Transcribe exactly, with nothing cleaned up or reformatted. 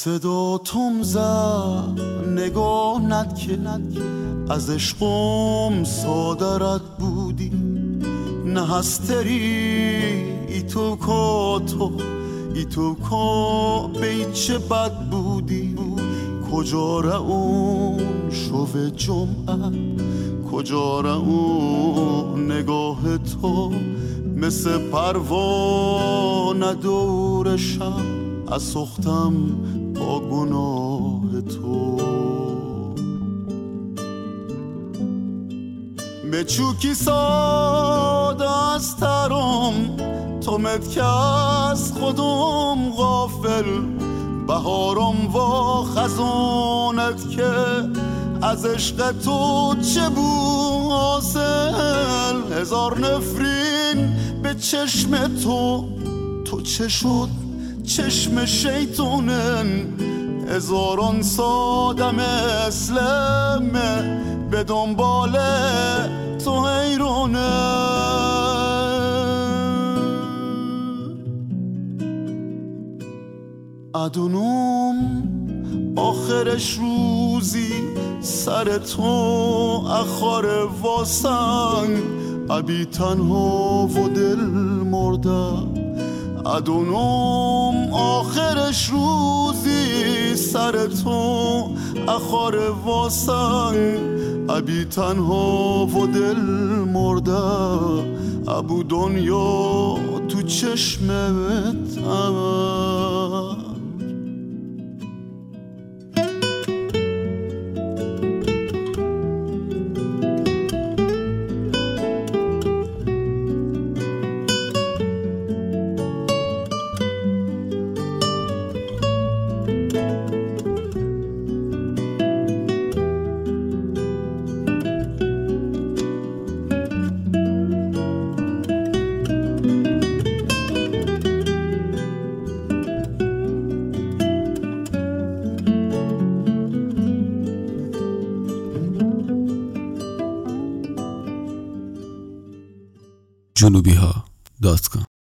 صدا تم زد نگاه ند که از عشقم صادرت بودی نه هستری ای تو کا تو ای تو کا بیچه بد بودی کجا را اون شو جمعه کجا را اون نگاه تو مثل پروانه دور شب از سختم با گناه تو به چوکی ساده از ترم تو مت که از خودم غافل بهارم و خزانت که از عشق تو چه بو حاصل هزار نفرین به چشم تو تو چه شد چشم شیطونن هزاران ساده مثلمه به دنبال تو حیرونه ادونم آخرش روزی سر تو اخار واسنگ ابی تنها و دل مرده ادونم آخرش روزی سر تو اخار واسنگ ابی تنها و دل مرده ابو دنیا تو چشمت هم جنوبی ها دات کام